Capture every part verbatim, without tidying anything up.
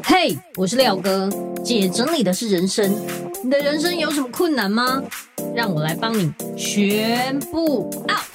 嘿、hey, 我是廖哥，姐整理的是人生。你的人生有什么困难吗？让我来帮你全部 out。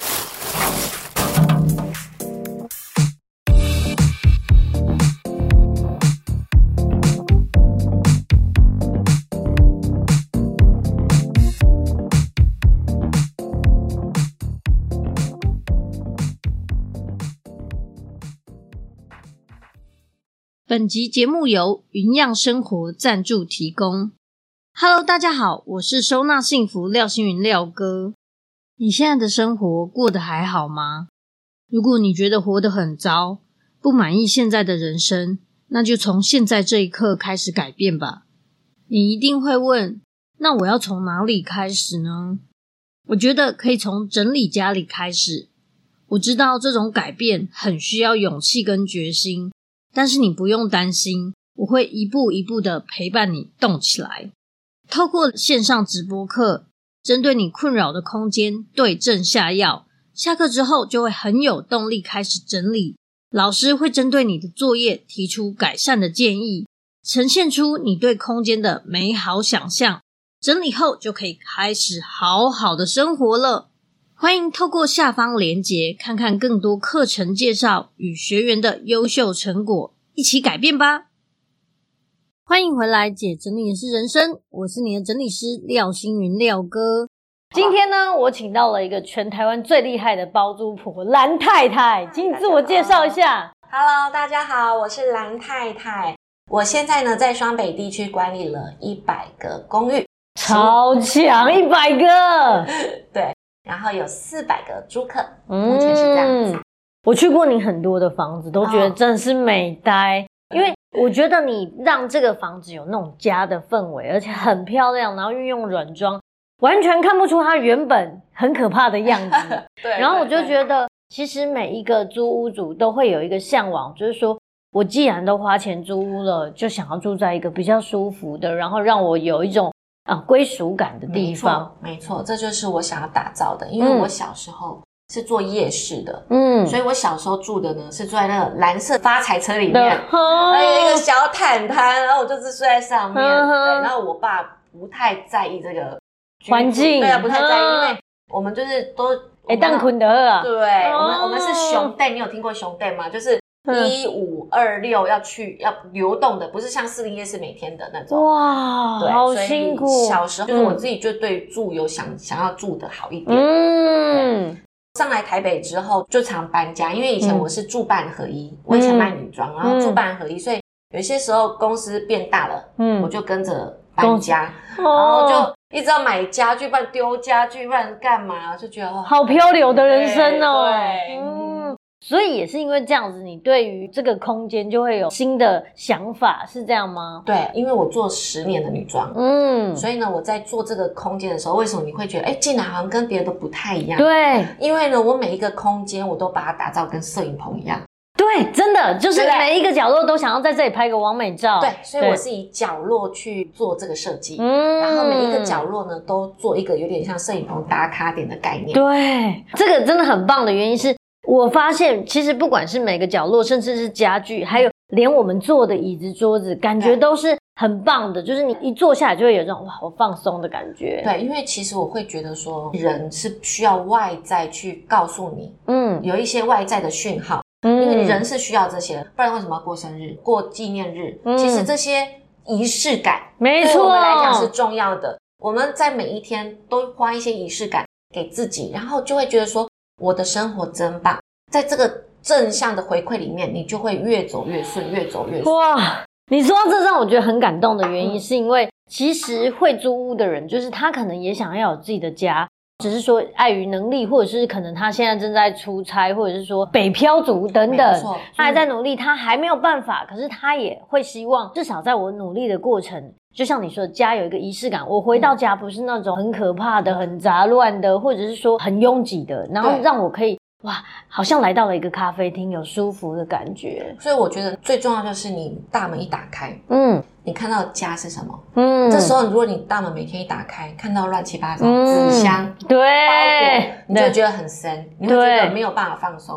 本集节目由云漾生活赞助提供。Hello， 大家好，我是收纳幸福廖星云廖哥。你现在的生活过得还好吗？如果你觉得活得很糟，不满意现在的人生，那就从现在这一刻开始改变吧。你一定会问，那我要从哪里开始呢？我觉得可以从整理家里开始。我知道这种改变很需要勇气跟决心，但是你不用担心，我会一步一步的陪伴你动起来。透过线上直播课，针对你困扰的空间对症下药，下课之后就会很有动力开始整理。老师会针对你的作业提出改善的建议，呈现出你对空间的美好想象，整理后就可以开始好好的生活了。欢迎透过下方连结看看更多课程介绍与学员的优秀成果，一起改变吧。欢迎回来，姐整理的是人生，我是你的整理师廖星云廖哥。今天呢，我请到了一个全台湾最厉害的包租婆蓝太太，请你自我介绍一下。 Hello， 大家好，我是蓝太太。我现在呢在双北地区管理了一百个公寓， 超强，一百个， 对。然后有四百个租客，目前是这样子。 我去过你很多的房子，都觉得真的是美呆，哦、因为我觉得你让这个房子有那种家的氛围，而且很漂亮，然后运用软装，完全看不出它原本很可怕的样子。 对， 然后我就觉得，其实每一个租屋主都会有一个向往，就是说我既然都花钱租屋了，就想要住在一个比较舒服的，然后让我有一种啊，归属感的地方。 没错，没错，这就是我想要打造的。因为我小时候是做夜市的，嗯，所以我小时候住的呢是住在那个蓝色发财车里面，还有一个小毯毯，然后我就是睡在上面。对，然后我爸不太在意这个环境， 对啊，不太在意，因为我们就是都哎当困得啊， 对，我们我们是熊店，你有听过熊店吗？就是一五二六要去要流动的，不是像士林夜市每天的那种。 哇， 对， 好辛苦。 小时候就是我自己就对住有想、嗯、想要住的好一点。嗯，上来台北之后就常搬家，因为以前我是住办合一，嗯、我以前卖女装，然后住办合一，所以有些时候公司变大了，嗯，我就跟着搬家，然后就一直要买家具，不然丢家具，不然干嘛？就觉得哦， 好漂流的人生哦。 对， 嗯。所以也是因为这样子，你对于这个空间就会有新的想法，是这样吗？ 对，因为我做十年的女装，嗯，所以呢，我在做这个空间的时候，为什么你会觉得，哎，进来好像跟别人都不太一样？ 对， 因为呢，我每一个空间我都把它打造跟摄影棚一样。 对，真的就是每一个角落都想要在这里拍个完美照。 对，所以我是以角落去做这个设计，嗯，然后每一个角落呢都做一个有点像摄影棚打卡点的概念。 对，这个真的很棒的原因是，我发现其实不管是每个角落，甚至是家具，还有连我们坐的椅子桌子，感觉都是很棒的，就是你一坐下来就会有这种哇好放松的感觉。 对，因为其实我会觉得说人是需要外在去告诉你，嗯，有一些外在的讯号，嗯，因为人是需要这些，不然为什么要过生日过纪念日，嗯，其实这些仪式感没错对我们来讲是重要的，我们在每一天都花一些仪式感给自己，然后就会觉得说我的生活真棒，在这个正向的回馈里面，你就会越走越顺，越走越顺。 哇，你说到这让我觉得很感动的原因，是因为其实会租屋的人，就是他可能也想要有自己的家，只是说碍于能力，或者是可能他现在正在出差，或者是说北漂族等等，他还在努力，他还没有办法，可是他也会希望，至少在我努力的过程，就像你说的，家有一个仪式感，我回到家不是那种很可怕的、很杂乱的，或者是说很拥挤的，然后让我可以哇，好像来到了一个咖啡厅，有舒服的感觉。 所以我觉得最重要就是你大门一打开，嗯，你看到家是什么？嗯，这时候如果你大门每天一打开，看到乱七八糟纸箱、 对， 包裹，你就会觉得很深，你会觉得没有办法放松。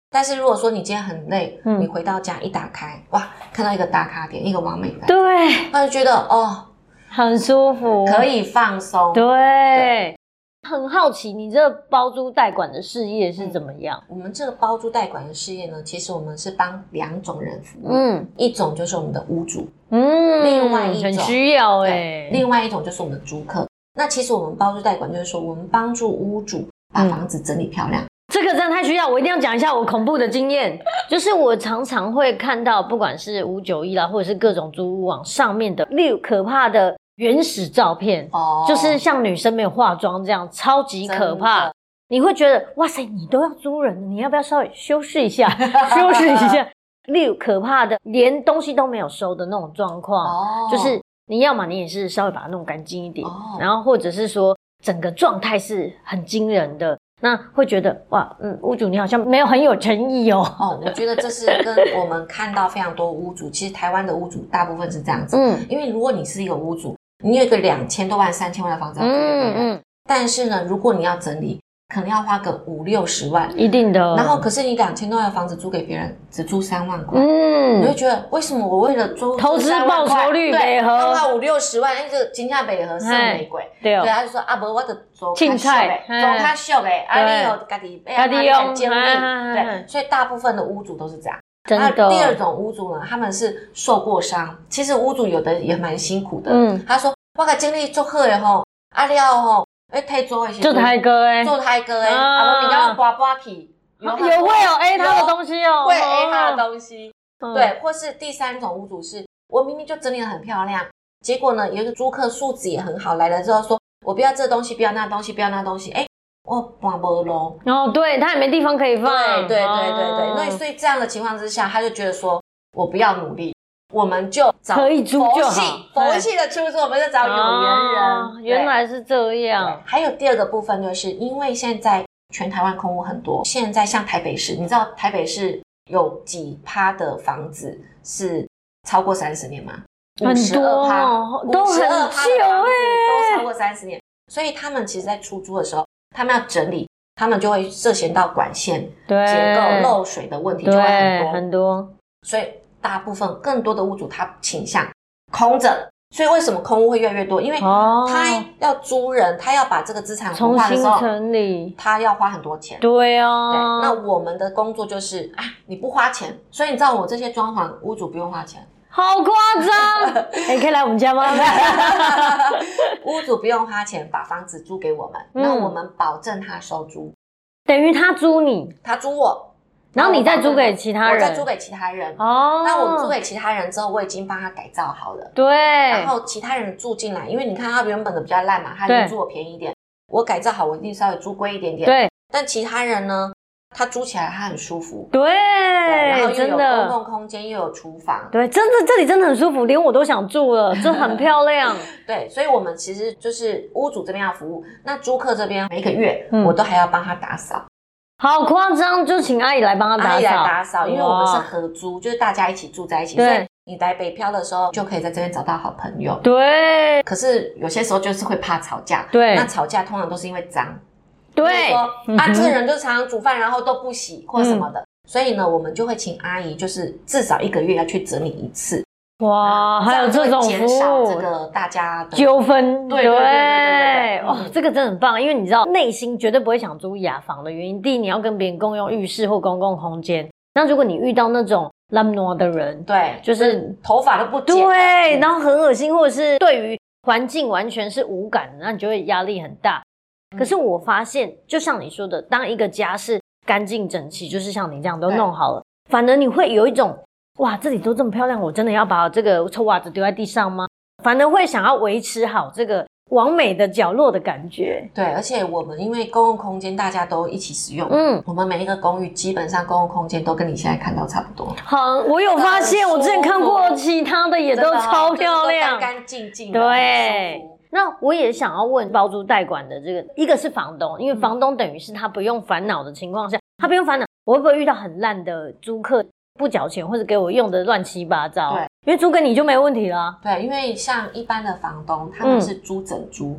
但是如果说你今天很累， 嗯、 你回到家一打开，哇，看到一个打卡点，一个完美的， 对， 那就觉得哦， 很舒服， 可以放松。 对， 对， 很好奇你这包租代管的事业是怎么样？ 嗯、我们这个包租代管的事业呢，其实我们是帮两种人服务， 嗯， 一种就是我们的屋主， 嗯， 另外一种很需要哎、欸， 另外一种就是我们的租客。那其实我们包租代管就是说，我们帮助屋主把房子整理漂亮。嗯， 这个真的太需要，我一定要讲一下我恐怖的经验，就是我常常会看到，不管是五九一啦，或者是各种租屋网上面的，例如可怕的原始照片，哦，就是像女生没有化妆这样，超级可怕。你会觉得，哇塞，你都要租人了，你要不要稍微修饰一下，修饰一下？例如可怕的，连东西都没有收的那种状况，哦，就是你要嘛，你也是稍微把它弄干净一点，哦，然后或者是说整个状态是很惊人的。那会觉得哇，嗯，屋主你好像没有很有诚意哦。 哦，我觉得这是跟我们看到非常多屋主，其实台湾的屋主大部分是这样子。嗯，因为如果你是一个屋主，你有一个两千多万、三千万的房子要租给别人，嗯嗯，但是呢，如果你要整理，可能要花个五六十万， 一定的。然后可是你两千多万的房子租给别人，只租三万块，嗯，你会觉得为什么我为了租投资报酬率美合， 要花五六十万，那个金价美合是玫瑰，对哦，对，他就说啊，不，我得做较俗的，做较俗的，啊，你有家己家己用精力，对，所以大部分的屋主都是这样。 真的。 第二种屋主呢，他们是受过伤，其实屋主有的也蛮辛苦的，嗯，他说我个精力做好的吼，啊了吼。哎，退租的时候做胎哥哎， 做胎哥哎，啊，我比较刮刮起， 有会有 A 他的东西哦， 会 A 他的东西，对，或是第三种屋主是，我明明就整理得很漂亮，结果呢，有一个租客素质也很好，来了之后说，我不要这东西，不要那东西，不要那东西，哎，我搬不咯， 哦，对他也没地方可以放， 对对对对对，那所以这样的情况之下，他就觉得说我不要努力。我们就找可以租就好， 佛系的出租，我们就找有缘人。哦， 原来是这样。 还有第二个部分，就是因为现在全台湾空屋很多，现在像台北市，你知道台北市有几趴的房子是超过三十年吗？ 很多，都很旧哎，都超过三十年。所以他们其实，在出租的时候，他们要整理，他们就会涉嫌到管线结构漏水的问题就会很多很多， 所以。大部分更多的屋主他倾向空着，所以为什么空屋会越来越多？因为他要租人，他要把这个资产活化的时候， 重新整理， 他要花很多钱。 对啊， 对，那我们的工作就是啊，你不花钱，所以你知道我这些装潢屋主不用花钱， 好夸张！哎、欸，可以来我们家吗？ 屋主不用花钱把房子租给我们，那、嗯、我们保证他收租， 等于他租你， 他租我。 然后你再租给其他人， 我再租给其他人哦。那我租给其他人之后，我已经帮他改造好了。 对。 然后其他人住进来，因为你看他原本的比较烂嘛，他已经租我便宜一点，我改造好，我一定稍微租贵一点点。 对。 但其他人呢，他租起来他很舒服。 对。 对，然后又有公共空间，又有厨房。 对，真的这里真的很舒服，连我都想住了，这很漂亮。 对，所以我们其实就是屋主这边要服务，那租客这边每个月、嗯、我都还要帮他打扫。 好夸张，就请阿姨来帮他打扫。 阿姨来打扫，因为我们是合租，就是大家一起住在一起，所以你来北漂的时候就可以在这边找到好朋友。 对。 可是有些时候就是会怕吵架。 对。 那吵架通常都是因为脏。 对。 说、嗯、啊，这个人就常常煮饭，然后都不洗或什么的、嗯，所以呢，我们就会请阿姨，就是至少一个月要去整理一次。 哇，还有这种服务， 减少这个大家的纠纷。 对对对对对对。 哇、哦，这个真的很棒，因为你知道内心绝对不会想租雅房的原因。第一，你要跟别人共用浴室或公共空间。那如果你遇到那种懒惰的人， 对， 就是头发都不剪， 对，然后很恶心，或者是对于环境完全是无感的，那你就会压力很大。可是我发现，就像你说的，当一个家是干净整齐，就是像你这样都弄好了，反而你会有一种。哇，这里都这么漂亮，我真的要把这个臭袜子丢在地上吗？反而会想要维持好这个完美的角落的感觉。 对，而且我们因为公共空间大家都一起使用，嗯，我们每一个公寓基本上公共空间都跟你现在看到差不多。 好，我有发现，我之前看过其他的也都超漂亮， 就是、干干净净的， 对。那我也想要问包租代管的这个，一个是房东，因为房东等于是他不用烦恼的情况下，他不用烦恼，我会不会遇到很烂的租客？不缴钱或者给我用的乱七八糟，对，因为租给你就没问题啦。 对，因为像一般的房东，他们是租整租，嗯、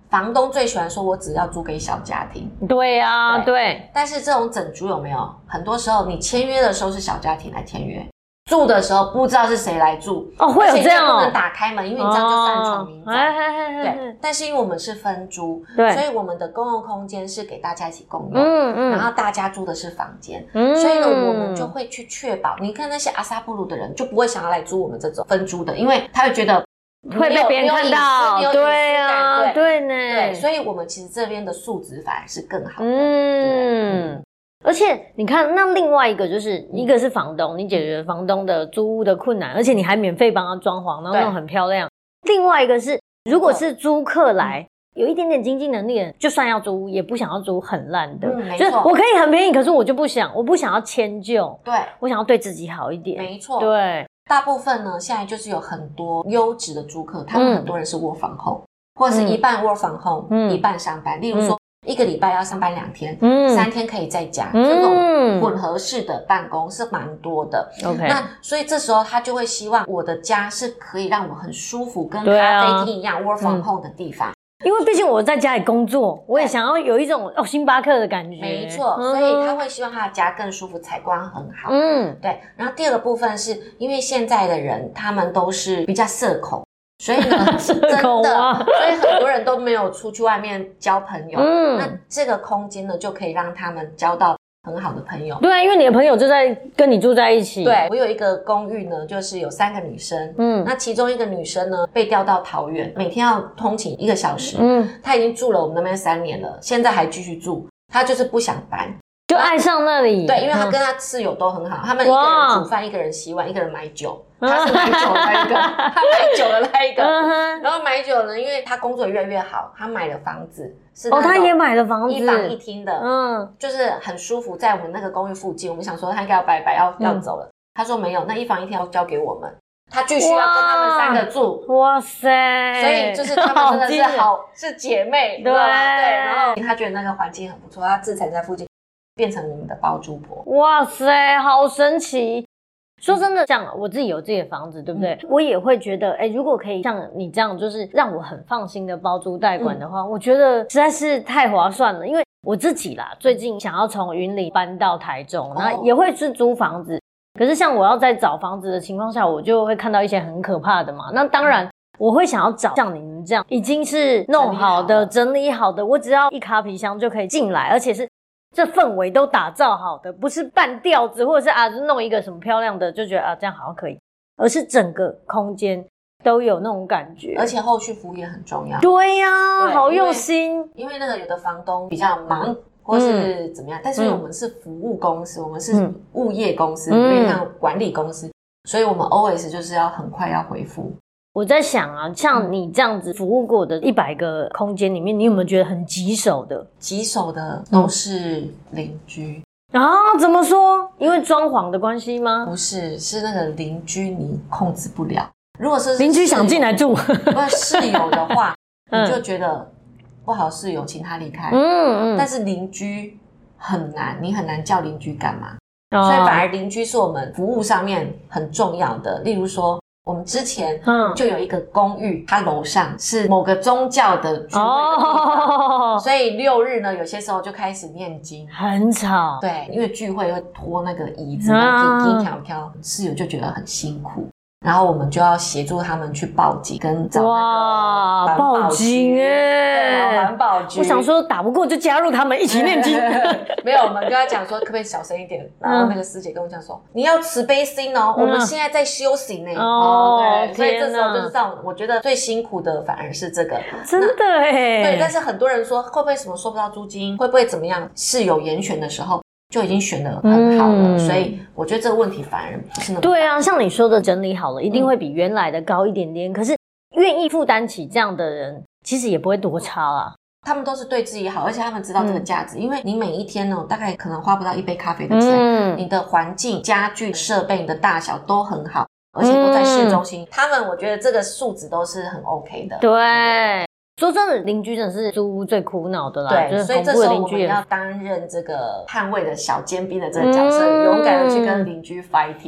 房东最喜欢说我只要租给小家庭。 对啊， 对, 对。但是这种整租有没有？很多时候你签约的时候是小家庭来签约，住的时候不知道是谁来住哦，会有这样哦， 不能打开门，因为你这样就擅闯民宅。 哦、 对，但是因为我们是分租， 对， 所以我们的公共空间是给大家一起共用， 嗯嗯， 然后大家住的是房间， 嗯， 所以呢，我们就会去确保，你看那些阿萨布鲁的人就不会想要来租我们这种分租的，因为他会觉得会被别人看到，对啊，对呢， 对，所以我们其实这边的素质反而是更好的， 嗯。而且你看，那另外一个就是一个是房东，你解决房东的租屋的困难，而且你还免费帮他装潢，然后弄很漂亮。另外一个是，如果是租客来，有一点点经济能力的，就算要租，也不想要租很烂的， 嗯， 就是我可以很便宜，可是我就不想，我不想要迁就， 对， 我想要对自己好一点， 没错， 对。 大部分呢，现在就是有很多优质的租客，他们很多人是work from home，、嗯、或者是一半work from home，、嗯、一半上班，例如说。嗯一个礼拜要上班两天，嗯，三天可以在家，嗯、这种混合式的办公是蛮多的。OK， 那所以这时候他就会希望我的家是可以让我很舒服，跟咖啡厅一样、啊、work from home 的地方。 因为毕竟我在家里工作，我也想要有一种哦星巴克的感觉。 没错，嗯、所以他会希望他的家更舒服，采光很好。嗯，对。然后第二个部分是因为现在的人他们都是比较社恐。所以呢，真的，所以很多人都没有出去外面交朋友。嗯，那这个空间呢，就可以让他们交到很好的朋友。 对啊，因为你的朋友就在跟你住在一起。 对，我有一个公寓呢，就是有三个女生。嗯，那其中一个女生呢，被调到桃园，每天要通勤一个小时。嗯，她已经住了我们那边三年了，现在还继续住。她就是不想搬。 就爱上那里， 对，因为他跟他室友都很好，他们一个人煮饭，一个人洗碗，一个人买酒。他是买酒的那一个，他买酒的那一个。然后买酒呢，因为他工作越来越好，他买了房子，是哦，他也买了房子， 一房一厅的，嗯，就是很舒服，在我们那个公寓附近。我们想说他应该要拜拜，要要走了，他说没有，那一房一厅要交给我们。他继续要跟他们三个住， 哇塞！ 所以就是他们真的是好，是姐妹，对对。然后他觉得那个环境很不错，他自产在附近。变成我们的包租婆， 哇塞，好神奇！说真的，像我自己有自己的房子，对不对？嗯、我也会觉得，哎，如果可以像你这样，就是让我很放心的包租代管的话，嗯、我觉得实在是太划算了。因为我自己啦，最近想要从云林搬到台中，然后也会是租房子。可是像我要在找房子的情况下，我就会看到一些很可怕的嘛。那当然。我会想要找像你们这样已经是弄好的、整理好的，我只要一卡皮箱就可以进来，而且是这氛围都打造好的，不是半吊子或者是啊弄一个什么漂亮的就觉得啊这样好像可以，而是整个空间都有那种感觉， 而且后续服务也很重要。 对呀、啊，好用心。 因为那个有的房东比较忙。或是怎么样、嗯、但是因为我们是服务公司、嗯、我们是物业公司，因为像管理公司，所以我们 always 就是要很快要回复。 我在想啊，像你这样子服务过的一百个空间里面，你有没有觉得很棘手的？ 棘手的都是邻居、 嗯、啊？怎么说？因为装潢的关系吗？ 不是，是那个邻居你控制不了。如果是邻居想进来住， 不是室友的话，你就觉得不好室友，请他离开。嗯嗯。但是邻居很难，你很难叫邻居干嘛？哦、所以反而邻居是我们服务上面很重要的。例如说。我们之前就有一个公寓，它楼上是某个宗教的聚会的地方，哦、所以六日呢，有些时候就开始念经， 很吵。 对，因为聚会会拖那个椅子，啊，踢踢跳跳，室友就觉得很辛苦。然后我们就要协助他们去报警，跟找那个报警耶， 环保局。 我想说打不过就加入他们一起念经。 没有，我们跟他讲说可不可以小声一点。然后那个师姐跟我讲说，嗯、你要慈悲心哦，嗯、我们现在在修行呢。哦，对，所以这时候就是这样。我觉得最辛苦的反而是这个， 真的哎。 对，但是很多人说会不会什么收不到租金，会不会怎么样？室友严选的时候。就已经选得很好了、嗯，所以我觉得这个问题反而不是那么大。 对啊，像你说的整理好了，一定会比原来的高一点点。嗯、可是愿意负担起这样的人，其实也不会多差啦。 他们都是对自己好，而且他们知道这个价值、嗯，因为你每一天呢，大概可能花不到一杯咖啡的钱，嗯、你的环境、家具、设备、你的大小都很好，而且都在市中心。嗯、他们我觉得这个素质都是很 OK 的。 对。说真的，邻居真的是租屋最苦恼的啦。 对， 就是所以这时候我们要担任这个捍卫的小尖兵的这个角色，嗯、勇敢的去跟邻居 fighting。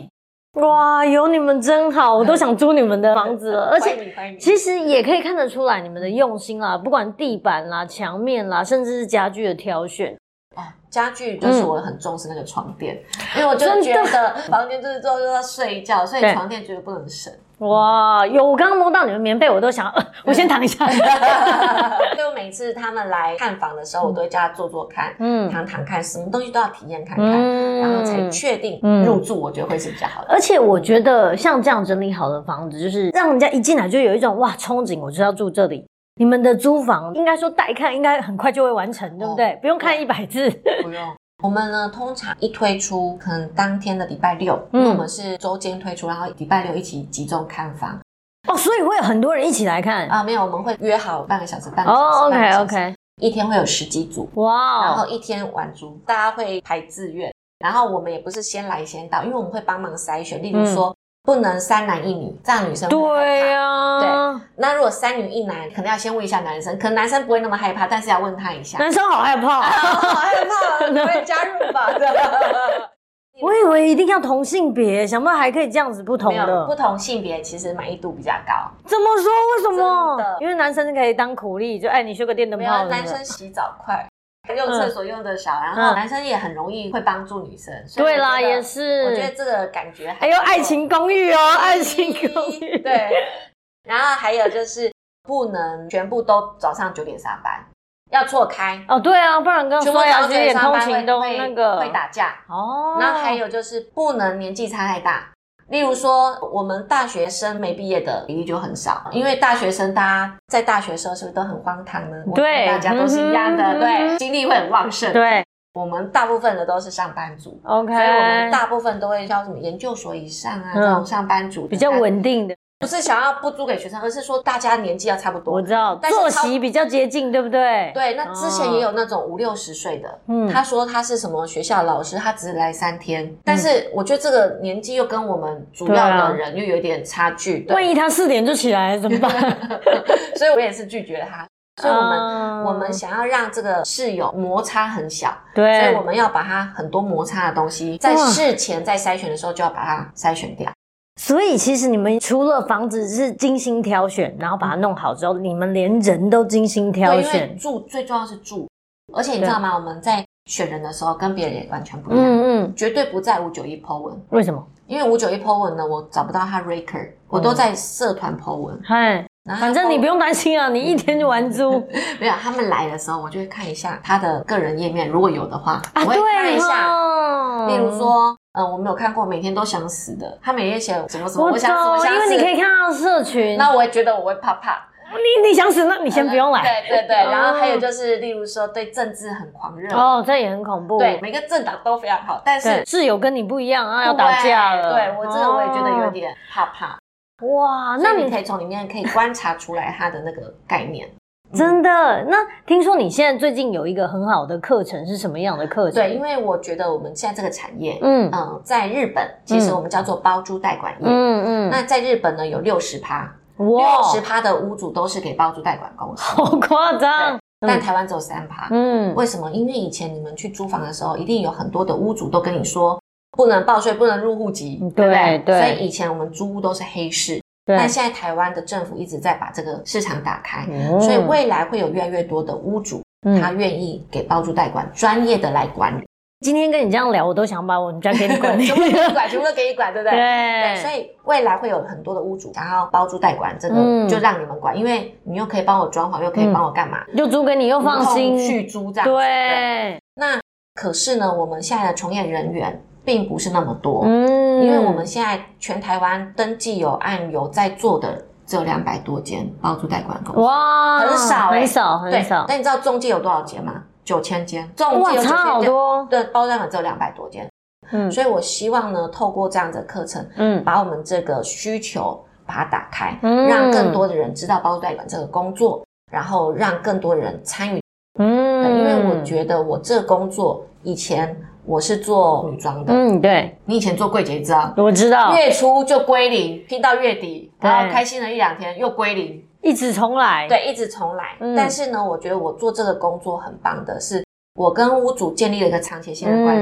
哇，有你们真好，我都想租你们的房子了。而且其实也可以看得出来你们的用心啦，不管地板啦、墙面啦，甚至是家具的挑选。 哦，家具就是我很重视那个床垫，嗯、因为我就觉得房间就是之后就要睡觉，所以床垫绝对不能省。 哇，有我刚刚摸到你们棉被，我都想，呃、我先躺一下。 所以我每次他们来看房的时候，我都会叫他坐坐看，嗯，躺躺看，什么东西都要体验看看，嗯、然后才确定入住，我觉得会是比较好的。 而且我觉得像这样整理好的房子，就是让人家一进来就有一种哇憧憬，我就要住这里。你们的租房应该说带看应该很快就会完成，对不对？哦、不用看一百字， 不用。我们呢，通常一推出，可能当天的礼拜六，嗯、因为我们是周间推出，然后礼拜六一起集中看房。 哦，所以会有很多人一起来看啊？没有，我们会约好半个小时，半个小时。 哦 ，OK OK， 一天会有十几组，哇，然后一天晚租，大家会排自愿，然后我们也不是先来先到，因为我们会帮忙筛选，例如说。嗯不能三男一女，这样女生会害怕。 对啊， 对。那如果三女一男，可能要先问一下男生，可能男生不会那么害怕，但是要问他一下。 男生好害怕， 啊、好害怕，你会加入吧？ 我以为一定要同性别，想不到还可以这样子不同的。 没有，不同性别其实满意度比较高。 怎么说？为什么？因为男生可以当苦力，就哎，你修个电灯泡。 男生洗澡快。用厕所用的少，嗯、然后男生也很容易会帮助女生。 对啦，也是。 我觉得这个感觉还。 还有爱情公寓哦，爱情公寓。 对。然后还有就是不能全部都早上九点上班，要错开。 哦，对啊，不然跟刷牙洗脸通勤都那个会打架。哦。然后还有就是不能年纪差太大。例如说，我们大学生没毕业的比例就很少，因为大学生大家在大学时候是不是都很荒唐呢？ 对， 大家都是一样的，嗯、对，精力会很旺盛。 对， 我们大部分的都是上班族 ，OK， 所以我们大部分都会叫什么研究所以上啊，嗯、这种上班族比较稳定的。 不是想要不租给学生，而是说大家年纪要差不多。 我知道，作息比较接近，对不对？ 对，那之前也有那种五六十岁的，嗯，他说他是什么学校老师，他只是来三天，嗯、但是我觉得这个年纪又跟我们主要的人又有一点差距。对啊、 万一他四点就起来怎么办？ 所以我也是拒绝他。所以我们、嗯、我们想要让这个室友摩擦很小， 对， 所以我们要把它很多摩擦的东西，在事前在筛选的时候就要把它筛选掉。 所以其实你们除了房子是精心挑选，然后把它弄好之后，嗯、你们连人都精心挑选。 对，因为住最重要是住，而且你知道吗？我们在选人的时候跟别人也完全不一样，嗯嗯，绝对不在五九一 po 文。 为什么？ 因为五九一 po 文呢，我找不到他 record，、嗯、我都在社团 po 文。 嗨。反正你不用担心啊，你一天就完租。 没有，他们来的时候，我就会看一下他的个人页面，如果有的话， 啊、 我会看一下。 哦、 例如说，嗯、呃，我没有看过每天都想死的，他每天写什么什么，我想死，我想死， 因为你可以看到社群。 那我也觉得我会怕怕。 你你想死，那你先不用来。 对对对，然后还有就是，例如说对政治很狂热。 哦，这也很恐怖。 对，每个政党都非常好，但是室友跟你不一样啊，要打架了。 对，我这个我也觉得有点怕怕。 哇，那你可以从里面可以观察出来它的那个概念。 真的？那听说你现在最近有一个很好的课程，是什么样的课程？ 对，因为我觉得我们现在这个产业，嗯嗯、呃，在日本其实我们叫做包租代管业，嗯嗯，那在日本呢有六十趴，六十趴的屋主都是给包租代管公司， 好夸张。 但台湾只有三趴，嗯，为什么？因为以前你们去租房的时候，一定有很多的屋主都跟你说。不能报税，不能入户籍，对不对？对。所以以前我们租屋都是黑市，但现在台湾的政府一直在把这个市场打开，嗯、所以未来会有越来越多的屋主，嗯、他愿意给包租代管专业的来管理。 今天跟你这样聊，我都想把我们家给你管理， 全部给你管，全部都给你管，对不对？对。所以未来会有很多的屋主想要包租代管，这个就让你们管，嗯、因为你又可以帮我装潢，又可以帮我干嘛？ 又租给你，又放心续租这样子。 对。 对那可是呢，我们现在的从业人员。并不是那么多，嗯，因为我们现在全台湾登记有案有在做的只有两百多间包租代管公司， 哇， 很少、欸， 很少，很少。 但你知道中介有多少间吗？九千间，中介有九千间， 差好多。 对，包租代管只有两百多间，嗯，所以我希望呢，透过这样的课程，嗯，把我们这个需求把它打开，嗯，让更多的人知道包租代管这个工作，然后让更多人参与，嗯，因为我觉得我这个工作以前。我是做女装的， 嗯，对， 你以前做柜姐知道， 我知道， 月初就归零，拼到月底，然后开心了一两天又归零， 一直重来， 对，一直重来。嗯、但是呢，我觉得我做这个工作很棒的是，我跟屋主建立了一个长期性的关系，嗯、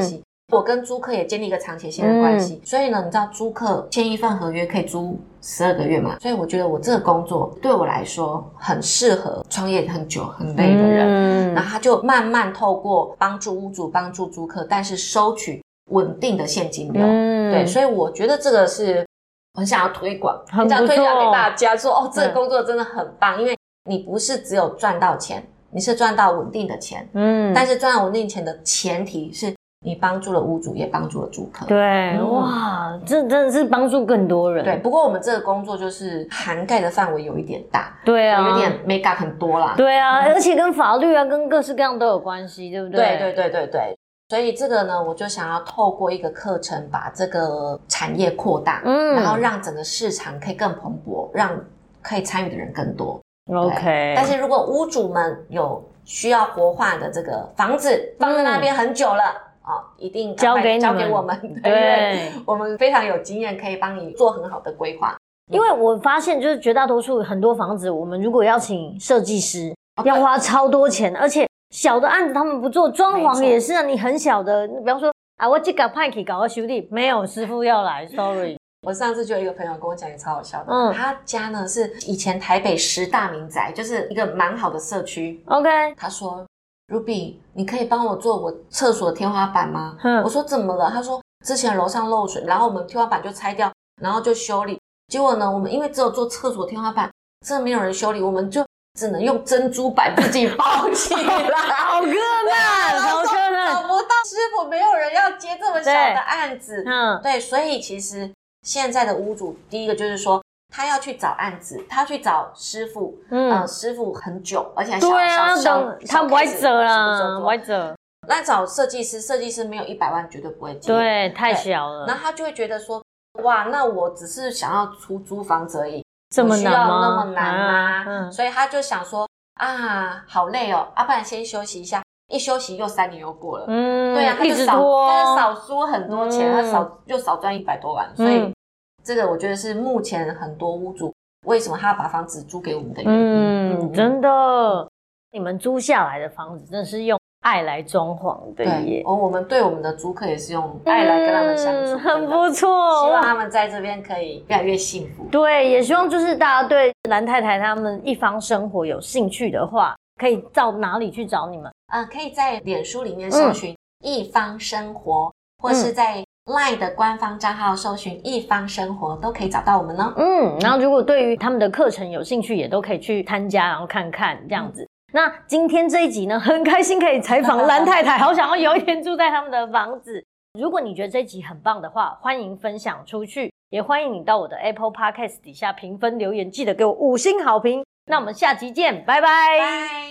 我跟租客也建立一个长期信任关系、嗯、所以呢你知道租客签一份合约可以租十二个月嘛，所以我觉得我这个工作对我来说很适合创业很久很累的人、嗯、然后他就慢慢透过帮助屋主帮助租客，但是收取稳定的现金流、嗯、对，所以我觉得这个是很想要推广，很想推广给大家说哦，这个工作真的很棒，因为你不是只有赚到钱，你是赚到稳定的钱，嗯，但是赚到稳定钱的前提是你帮助了屋主也帮助了租客。 对、嗯、哇，这真的是帮助更多人。 对，不过我们这个工作就是涵盖的范围有一点大， 对啊， 有点美感很多啦。 对啊、嗯、而且跟法律啊跟各式各样都有关系，对不对？ 对对对对对，所以这个呢我就想要透过一个课程把这个产业扩大，嗯，然后让整个市场可以更蓬勃，让可以参与的人更多。 OK， 但是如果屋主们有需要活化的这个房子放在那边很久了、嗯哦、一定交给你们， 交给我们， 对， 对，我们非常有经验，可以帮你做很好的规划。 因为我发现就是绝大多数很多房子我们如果要请设计师、okay. 要花超多钱，而且小的案子他们不做，装潢也是啊，你很小的比方说啊，我这个派去搞个修理，没有师傅要来sorry。 我上次就有一个朋友跟我讲也超好笑的、嗯、他家呢是以前台北十大民宅，就是一个蛮好的社区。 OK， 他说 Ruby 你可以帮我做我厕所的天花板吗、嗯、我说怎么了？他说之前楼上漏水，然后我们天花板就拆掉，然后就修理，结果呢我们因为只有做厕所天花板真的没有人修理，我们就只能用珍珠板自己包起来好困难，好困难， 找不到师傅，没有人要接这么小的案子。嗯，对，所以其实现在的屋主第一个就是说他要去找案子，他要去找师傅，嗯、呃，师傅很久，而且还小对啊， 小他不会折啦，不会折。 那找设计师，设计师没有一百万绝对不会接， 对，太小了。 然后他就会觉得说，哇，那我只是想要出租房子而已， 这么难吗？ 需要那么难吗、啊嗯？ 所以他就想说，啊，好累哦，啊，不然先休息一下。一休息又三年又过了，嗯，对啊，他就少，他少输很多钱，嗯、他少又少赚一百多万，所以、嗯、这个我觉得是目前很多屋主为什么他要把房子租给我们的原因。 嗯，嗯真的，你们租下来的房子真的是用爱来装潢的耶。 对，哦，我们对我们的租客也是用爱来跟他们相处、嗯， 很不错。 希望他们在这边可以越来越幸福。 对，也希望就是大家对蓝太太他们一方生活有兴趣的话，可以到哪里去找你们？ 呃，可以在脸书里面搜寻一方生活、嗯、或是在 LINE 的官方账号搜寻一方生活，都可以找到我们哦。 嗯，然后如果对于他们的课程有兴趣，也都可以去参加，然后看看这样子、嗯、那今天这一集呢，很开心可以采访蓝太太好想要有一天住在他们的房子。如果你觉得这一集很棒的话，欢迎分享出去，也欢迎你到我的 Apple Podcast 底下评分留言，记得给我五星好评。那我们下集见，拜拜。 拜。